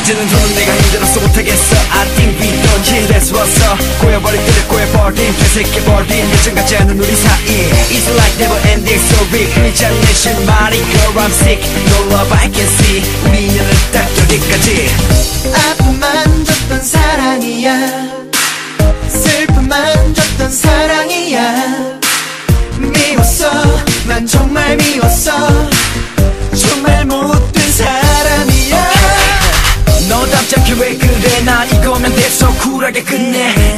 이제는 더는 내가 힘들어서 못하겠어. I think we don't hit as 왔어. 꼬여버릴 때를 꼬여버린 되새겨버린 예전같지 않은 우리 사이. It's like never ending story. 끊이지 않는 내 실마리. Girl I'm sick, no love I can see. 우리 인연은 딱 여기까지. 아픔만 줬던 사랑이야, 슬픔만 줬던 사랑이야. 미웠어, 난 정말 미웠어. 정말 못된 사람이야. 너답지 않게 왜 그래. 난 이거면 됐어. 쿨하게 끝내.